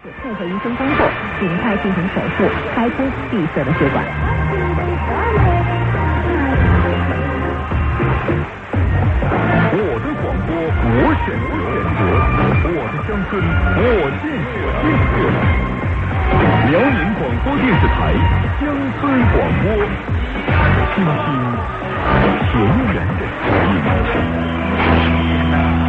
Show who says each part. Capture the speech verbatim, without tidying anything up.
Speaker 1: 配合医生工作，尽快进行手术，开通闭塞的血管。
Speaker 2: 我的广播，我选择；我的乡村，我建设。辽宁广播电视台乡村广播，倾听田园的声音。